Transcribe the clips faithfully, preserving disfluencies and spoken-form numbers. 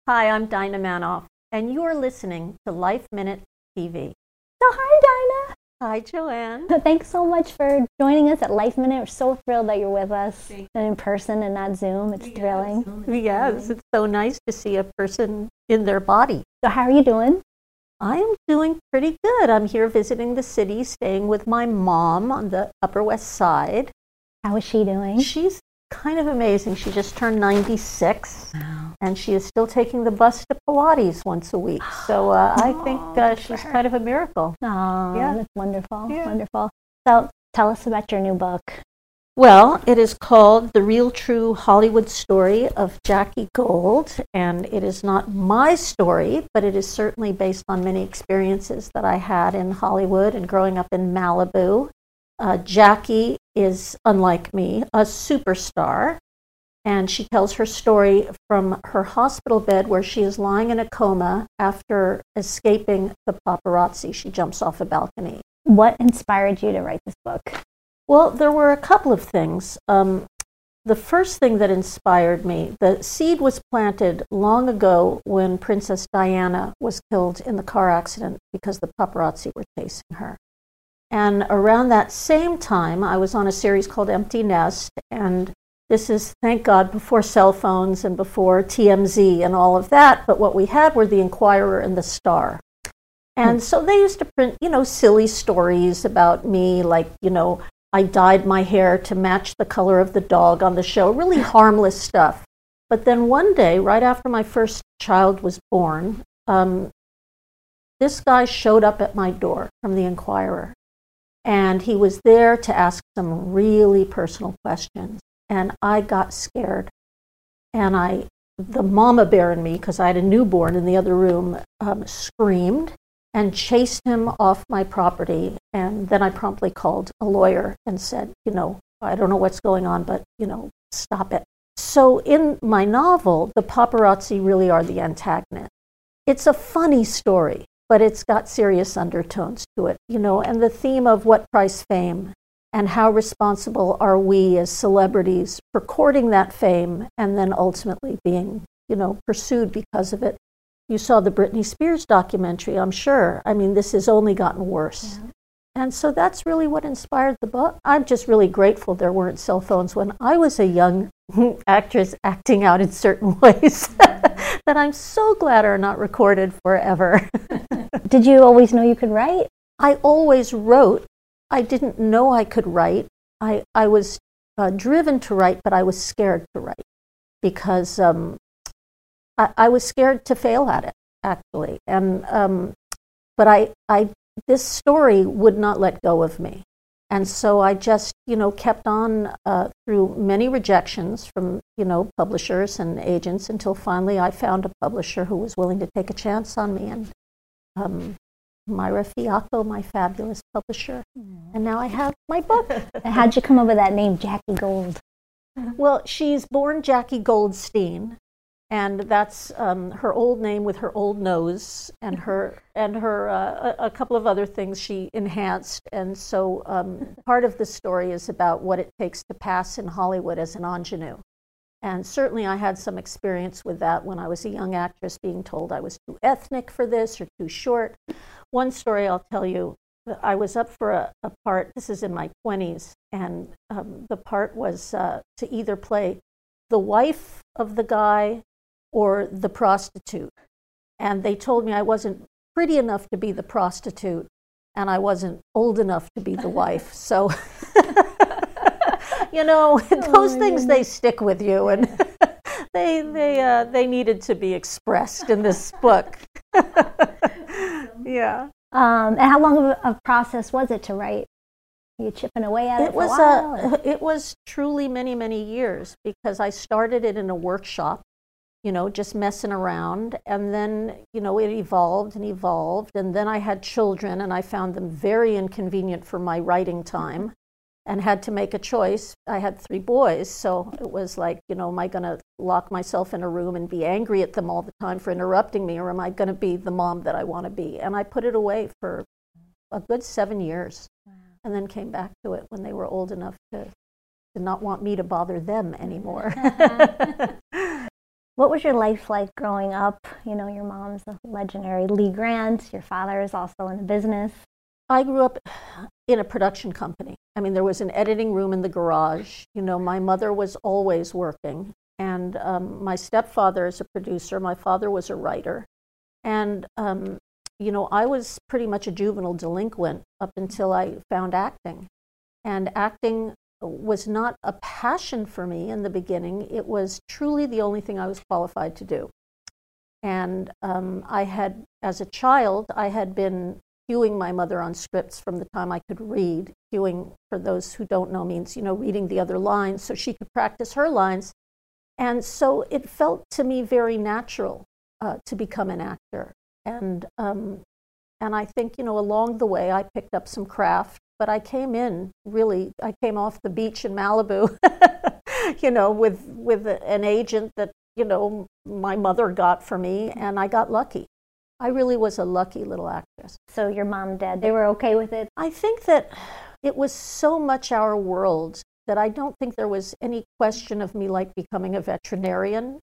Hi, I'm Dinah Manoff, and you're listening to Life Minute T V. So hi, Dinah. Hi, Joanne. Thanks so much for joining us at Life Minute. We're so thrilled that you're with us in person and not Zoom. It's yes. thrilling. Yes, it's so nice to see a person in their body. So how are you doing? I am doing pretty good. I'm here visiting the city, staying with my mom on the Upper West Side. How is she doing? She's kind of amazing. She just turned ninety-six, wow. and she is still taking the bus to Pilates once a week. So uh, I oh, think uh, she's kind of a miracle. Oh, yeah. That's wonderful, yeah. wonderful. So tell us about your new book. Well, it is called The Real True Hollywood Story of Jackie Gold, and it is not my story, but it is certainly based on many experiences that I had in Hollywood and growing up in Malibu. Uh, Jackie is, unlike me, a superstar, and she tells her story from her hospital bed where she is lying in a coma after escaping the paparazzi. She jumps off a balcony. What inspired you to write this book? Well, there were a couple of things. Um, the first thing that inspired me, the seed was planted long ago when Princess Diana was killed in the car accident because the paparazzi were chasing her. And around that same time, I was on a series called Empty Nest, and this is, thank God, before cell phones and before T M Z and all of that, but what we had were the Inquirer and the Star. And so they used to print, you know, silly stories about me, like, you know, I dyed my hair to match the color of the dog on the show, really harmless stuff. But then one day, right after my first child was born, um, this guy showed up at my door from the Inquirer. And he was there to ask some really personal questions. And I got scared. And I, the mama bear in me, because I had a newborn in the other room, um, screamed and chased him off my property. And then I promptly called a lawyer and said, you know, I don't know what's going on, but, you know, stop it. So in my novel, the paparazzi really are the antagonist. It's a funny story, but it's got serious undertones to it, you know, and the theme of what price fame and how responsible are we as celebrities for courting that fame and then ultimately being, you know, pursued because of it. You saw the Britney Spears documentary, I'm sure. I mean, this has only gotten worse. Yeah. And so that's really what inspired the book. I'm just really grateful there weren't cell phones when I was a young actress acting out in certain ways that I'm so glad are not recorded forever. Did you always know you could write? I always wrote. I didn't know I could write. I, I was uh, driven to write, but I was scared to write because um, I, I was scared to fail at it, actually. And um, but I, I, this story would not let go of me. And so I just, you know, kept on uh, through many rejections from, you know, publishers and agents until finally I found a publisher who was willing to take a chance on me. And um, Myra Fiacco, my fabulous publisher. Mm. And now I have my book. How'd you come up with that name, Jackie Gold? Well, she's born Jackie Goldstein. And that's um, her old name with her old nose and her and her uh, a, a couple of other things she enhanced. And so um, part of the story is about what it takes to pass in Hollywood as an ingenue. And certainly I had some experience with that when I was a young actress, being told I was too ethnic for this or too short. One story I'll tell you, I was up for a, a part, this is in my twenties, and um, the part was uh, to either play the wife of the guy or the prostitute. And they told me I wasn't pretty enough to be the prostitute, and I wasn't old enough to be the wife. So, you know, those oh, things, they stick with you, and they they uh, they needed to be expressed in this book. Yeah. Um, and how long of a, a process was it to write? Were you chipping away at it, it for was a while? A, it was truly many, many years, because I started it in a workshop, you know, just messing around. And then, you know, it evolved and evolved. And then I had children, and I found them very inconvenient for my writing time and had to make a choice. I had three boys, so it was like, you know, am I going to lock myself in a room and be angry at them all the time for interrupting me, or am I going to be the mom that I want to be? And I put it away for a good seven years. Wow. And then came back to it when they were old enough to, to not want me to bother them anymore. What was your life like growing up? You know, your mom's a legendary Lee Grant. Your father is also in the business. I grew up in a production company. I mean, there was an editing room in the garage. You know, my mother was always working. And um, my stepfather is a producer. My father was a writer. And, um, you know, I was pretty much a juvenile delinquent up until I found acting. And acting was not a passion for me in the beginning. It was truly the only thing I was qualified to do. And um, I had, as a child, I had been cueing my mother on scripts from the time I could read. Cueing, for those who don't know, means, you know, reading the other lines so she could practice her lines. And so it felt to me very natural uh, to become an actor. And um, and I think, you know, along the way I picked up some craft, but I came in really, I came off the beach in Malibu, you know, with, with an agent that, you know, my mother got for me, and I got lucky. I really was a lucky little actress. So your mom and dad, they were okay with it? I think that it was so much our world that I don't think there was any question of me like becoming a veterinarian.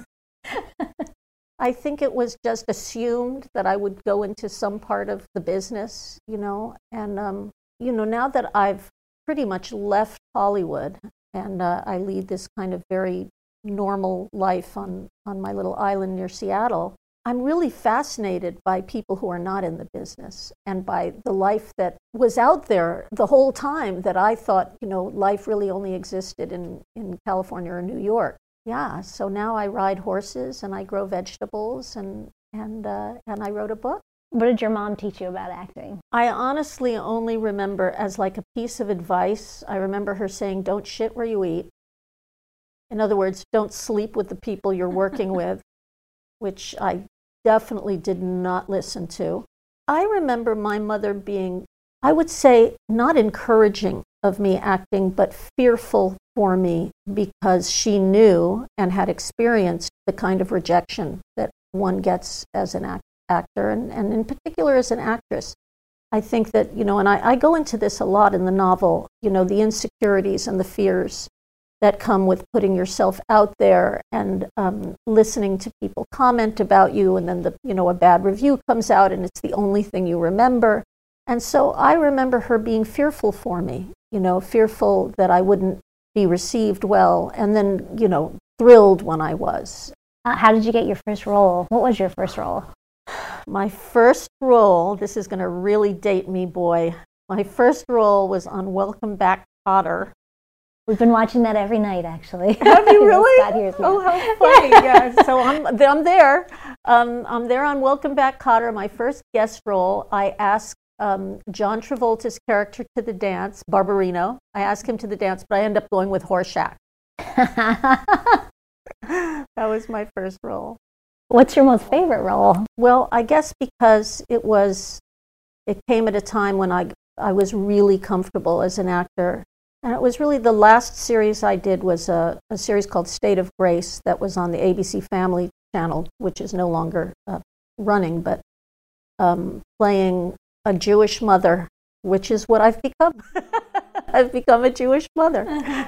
I think it was just assumed that I would go into some part of the business, you know, and, um, you know, now that I've pretty much left Hollywood and uh, I lead this kind of very normal life on, on my little island near Seattle, I'm really fascinated by people who are not in the business and by the life that was out there the whole time that I thought, you know, life really only existed in, in California or New York. Yeah, so now I ride horses and I grow vegetables and, and, uh, and I wrote a book. What did your mom teach you about acting? I honestly only remember as like a piece of advice, I remember her saying, don't shit where you eat. In other words, don't sleep with the people you're working with, which I definitely did not listen to. I remember my mother being, I would say, not encouraging of me acting, but fearful for me because she knew and had experienced the kind of rejection that one gets as an act- actor, and, and in particular as an actress. I think that, you know, and I, I go into this a lot in the novel, you know, the insecurities and the fears that come with putting yourself out there and um, listening to people comment about you, and then the, you know, a bad review comes out and it's the only thing you remember. And so I remember her being fearful for me, you know, fearful that I wouldn't be received well, and then, you know, thrilled when I was. Uh, how did you get your first role? What was your first role? My first role, this is going to really date me, boy. My first role was on Welcome Back, Kotter. We've been watching that every night, actually. Have you really? Oh, how funny! Yeah. So I'm, I'm there. Um, I'm there on Welcome Back, Kotter. My first guest role. I asked um, John Travolta's character to the dance, Barbarino. I asked him to the dance, but I ended up going with Horshack. That was my first role. What's your most favorite role? Well, I guess because it was, it came at a time when I I was really comfortable as an actor. And it was really the last series I did was a, a series called State of Grace that was on the A B C Family channel, which is no longer uh, running, but um, playing a Jewish mother, which is what I've become. I've become a Jewish mother.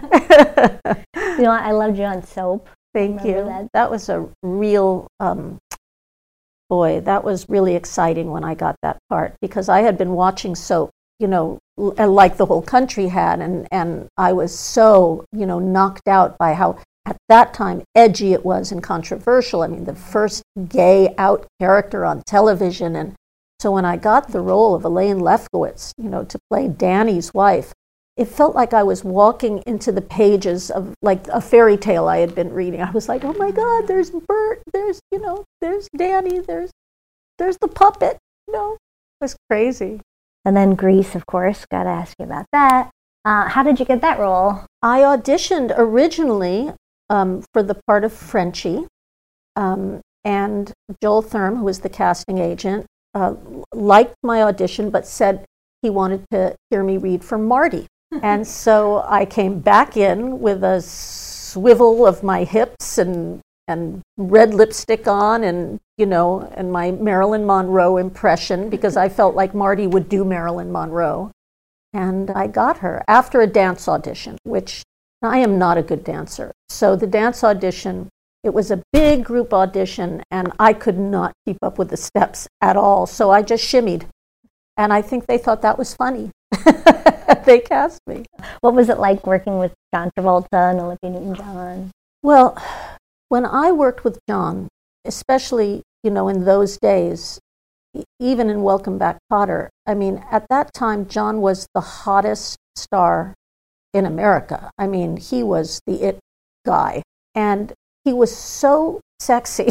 You know, I loved you on Soap. Thank you. That. that was a real, um, boy, that was really exciting when I got that part, because I had been watching Soap, you know, like the whole country had, and, and I was so, you know, knocked out by how, at that time, edgy it was and controversial. I mean, the first gay out character on television. And so when I got the role of Elaine Lefkowitz, you know, to play Danny's wife, it felt like I was walking into the pages of like a fairy tale I had been reading. I was like, oh my God, there's Bert, there's, you know, there's Danny, there's, there's the puppet, you know, it was crazy. And then Grease, of course, got to ask you about that. Uh, how did you get that role? I auditioned originally um, for the part of Frenchie, um, and Joel Thurm, who was the casting agent, uh, liked my audition, but said he wanted to hear me read for Marty. And so I came back in with a swivel of my hips and and red lipstick on, and, you know, and my Marilyn Monroe impression, because I felt like Marty would do Marilyn Monroe. And I got her after a dance audition, which I am not a good dancer. So the dance audition, It was a big group audition, and I could not keep up with the steps at all, so I just shimmied. And I think they thought that was funny. They cast me. What was it like working with John Travolta and Olivia Newton-John? Well, when I worked with John, especially, you know, in those days, e- even in Welcome Back, Kotter, I mean, at that time, John was the hottest star in America. I mean, he was the it guy. And he was so sexy.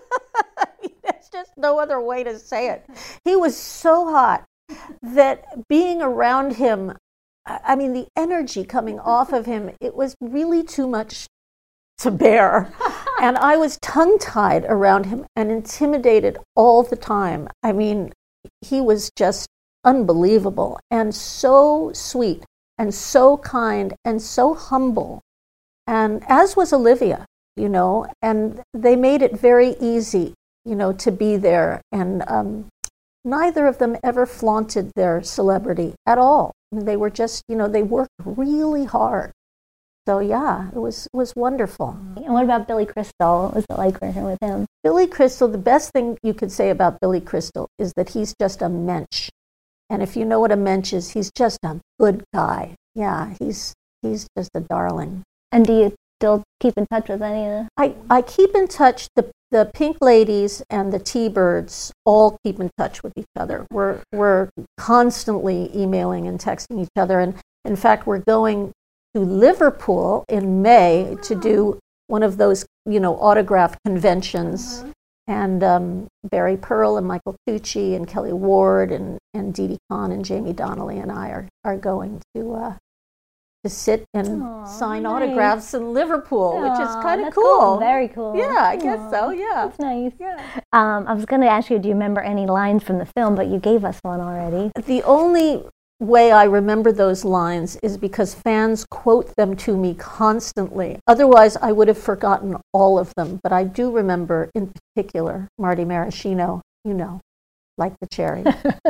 There's just no other way to say it. He was so hot that being around him, I mean, the energy coming off of him, it was really too much to bear. And I was tongue-tied around him and intimidated all the time. I mean, he was just unbelievable and so sweet and so kind and so humble. And as was Olivia, you know, and they made it very easy, you know, to be there. And um, neither of them ever flaunted their celebrity at all. I mean, they were just, you know, they worked really hard. So yeah, it was was wonderful. And what about Billy Crystal? What was it like working with him? Billy Crystal, the best thing you could say about Billy Crystal is that he's just a mensch. And if you know what a mensch is, he's just a good guy. Yeah, he's he's just a darling. And do you still keep in touch with any of the... I, I keep in touch. The the Pink Ladies and the T-Birds all keep in touch with each other. We're we're constantly emailing and texting each other. And in fact, we're going to Liverpool in May to do one of those, you know, autograph conventions. Uh-huh. And um, Barry Pearl and Michael Tucci and Kelly Ward and, and Dee Dee Conn and Jamie Donnelly and I are, are going to uh, to sit and Aww, sign nice. autographs in Liverpool, Aww, which is kind of cool. cool. Very cool. Yeah, I Aww, guess so, yeah. That's nice. Yeah. Um, I was going to ask you, do you remember any lines from the film, but you gave us one already. The only way I remember those lines is because fans quote them to me constantly. Otherwise, I would have forgotten all of them. But I do remember, in particular, Marty Maraschino, you know, like the cherry.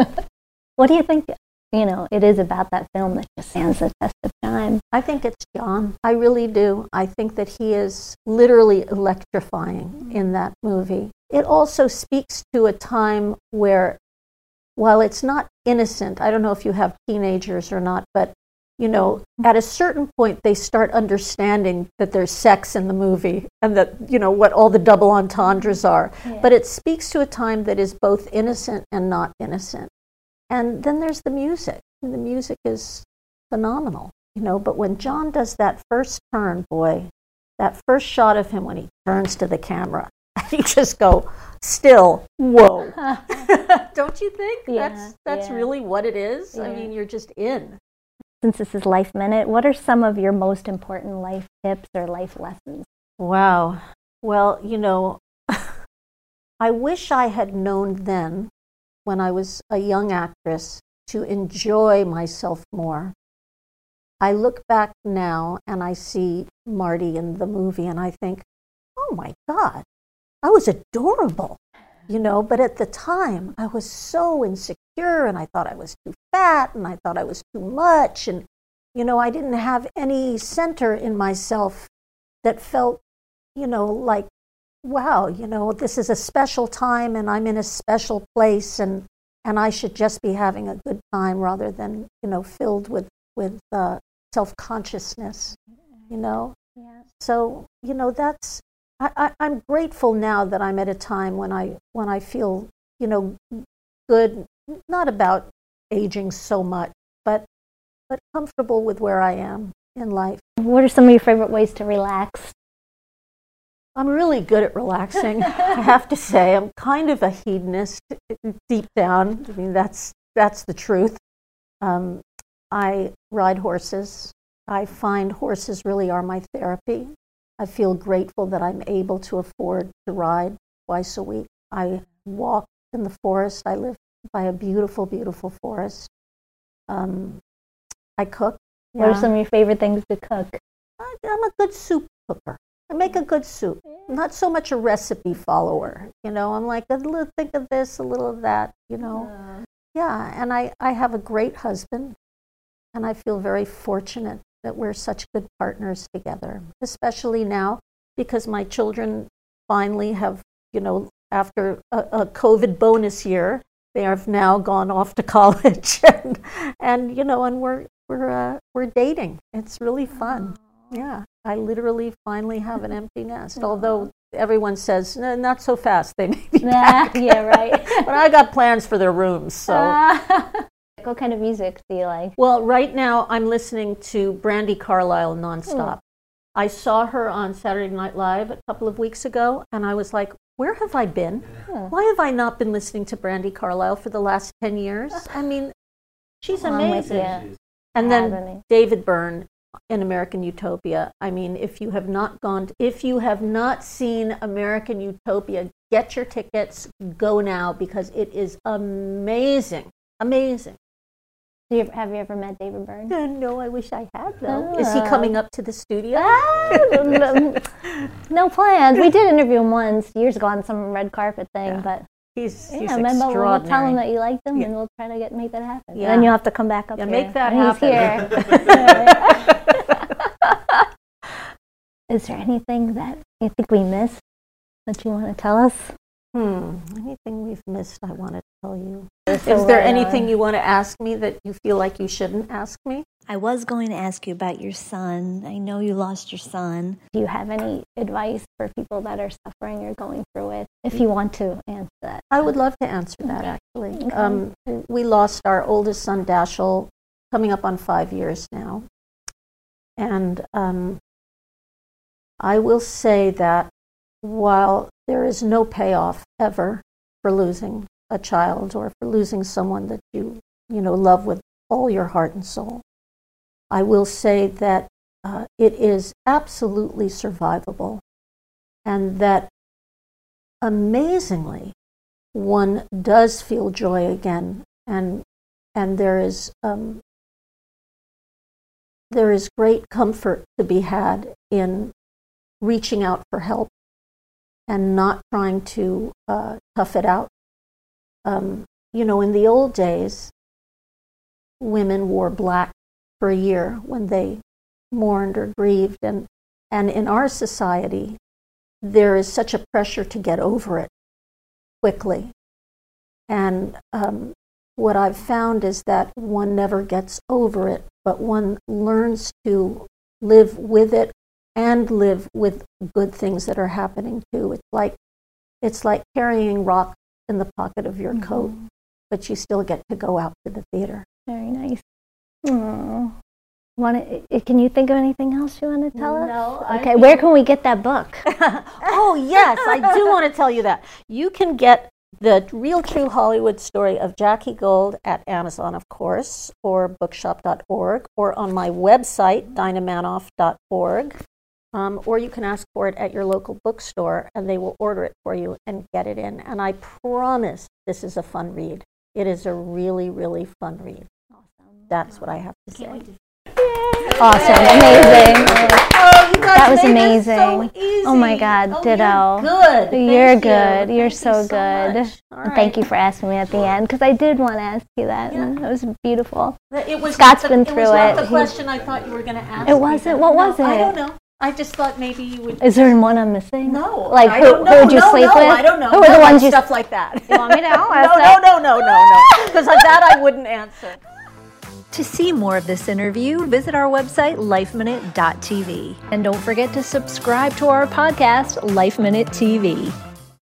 What do you think, you know, it is about that film that just stands the test of time? I think it's John. I really do. I think that he is literally electrifying in that movie. It also speaks to a time where, while it's not innocent, I don't know if you have teenagers or not, but, you know, at a certain point they start understanding that there's sex in the movie and that, you know, what all the double entendres are. Yeah. But it speaks to a time that is both innocent and not innocent. And then there's the music. And the music is phenomenal, you know, but when John does that first turn, boy, that first shot of him when he turns to the camera, you just go, still, whoa. Don't you think? Yeah, that's that's yeah. really what it is? Yeah. I mean, you're just in. Since this is Life Minute, what are some of your most important life tips or life lessons? Wow. Well, you know, I wish I had known then, when I was a young actress, to enjoy myself more. I look back now and I see Marty in the movie and I think, oh my God, I was adorable, you know, but at the time I was so insecure and I thought I was too fat and I thought I was too much. And, you know, I didn't have any center in myself that felt, you know, like, wow, you know, this is a special time and I'm in a special place and, and I should just be having a good time rather than, you know, filled with, with uh, self-consciousness, you know. Yeah. So, you know, that's, I, I, I'm grateful now that I'm at a time when I when I feel, you know, good, not about aging so much, but but comfortable with where I am in life. What are some of your favorite ways to relax? I'm really good at relaxing, I have to say. I'm kind of a hedonist deep down. I mean, that's that's the truth. Um, I ride horses. I find horses really are my therapy. I feel grateful that I'm able to afford to ride twice a week. I walk in the forest. I live by a beautiful, beautiful forest. Um, I cook. What yeah. are some of your favorite things to cook? I, I'm a good soup cooker. I make a good soup. I'm not so much a recipe follower. You know, I'm like, a little think of this, a little of that, you know. Uh, yeah, and I, I have a great husband, and I feel very fortunate that we're such good partners together, especially now because my children finally have, you know, after a, a COVID bonus year, they have now gone off to college, and, and you know, and we're we're uh, we're dating. It's really fun. Aww. Yeah, I literally finally have an empty nest. Aww. Although everyone says no, not so fast. They may be back. Yeah, right. But I got plans for their rooms. So, uh, what kind of music do you like? Well, right now I'm listening to Brandi Carlile nonstop. Mm. I saw her on Saturday Night Live a couple of weeks ago, and I was like, where have I been? Hmm. Why have I not been listening to Brandi Carlile for the last ten years? I mean, she's well, amazing. And then Agony. David Byrne in American Utopia. I mean, if you have not gone, to, if you have not seen American Utopia, get your tickets, go now, because it is amazing, amazing. Do you, have you ever met David Byrne? Uh, no, I wish I had, though. Oh. Is he coming up to the studio? Ah, no plans. We did interview him once years ago on some red carpet thing, yeah. but he's, yeah, he's remember extraordinary. We'll tell him that you liked him, yeah. and we'll try to get make that happen. Yeah. And then you'll have to come back up yeah, here. make that and happen. Is there anything that you think we missed that you want to tell us? Hmm. Anything we've missed I want to tell you. Is there anything you want to ask me that you feel like you shouldn't ask me? I was going to ask you about your son. I know you lost your son. Do you have any advice for people that are suffering or going through it? If you want to answer that. I would love to answer that, actually. Okay. Um, we lost our oldest son, Dashiell, coming up on five years now. And um, I will say that while there is no payoff ever for losing a child or for losing someone that you, you know, love with all your heart and soul, I will say that uh, it is absolutely survivable, and that amazingly one does feel joy again, and and there is um, there is great comfort to be had in reaching out for help and not trying to uh, tough it out. Um, you know, in the old days, women wore black for a year when they mourned or grieved, and and in our society, there is such a pressure to get over it quickly. And um, what I've found is that one never gets over it, but one learns to live with it and live with good things that are happening too. It's like it's like carrying rock in the pocket of your mm-hmm. coat, but you still get to go out to the theater. Very nice. Aww. Want to, can you think of anything else you want to tell us? No. Okay, where can we get that book? Oh, yes, I do want to tell you that. You can get The Real True Hollywood Story of Jackie Gold at Amazon, of course, or bookshop dot org, or on my website, dinah manoff dot org. Um, or you can ask for it at your local bookstore, and they will order it for you and get it in. And I promise this is a fun read. It is a really, really fun read. Awesome. That's what I have to say. Awesome. Amazing. Oh, you guys that was made amazing. This so easy. Oh my God, oh, ditto. You're good. You're Thank good. You. You're Thank so you so good. Much. All right. Thank you for asking me at the end, because I did want to ask you that, Yeah. and it was beautiful. It was Scott's the, been it through was not it. the question I thought you were going to ask. It wasn't. What was no, it? I don't know. I just thought maybe you would. Is there one I'm missing? No. Like I who, don't know. who would you no, sleep no, with? I don't know. Who were no, the ones like you stuff like that? You want me to know? no, no, no, no, no, no. Because that I wouldn't answer. To see more of this interview, visit our website, life minute dot t v. And don't forget to subscribe to our podcast, Life Minute T V.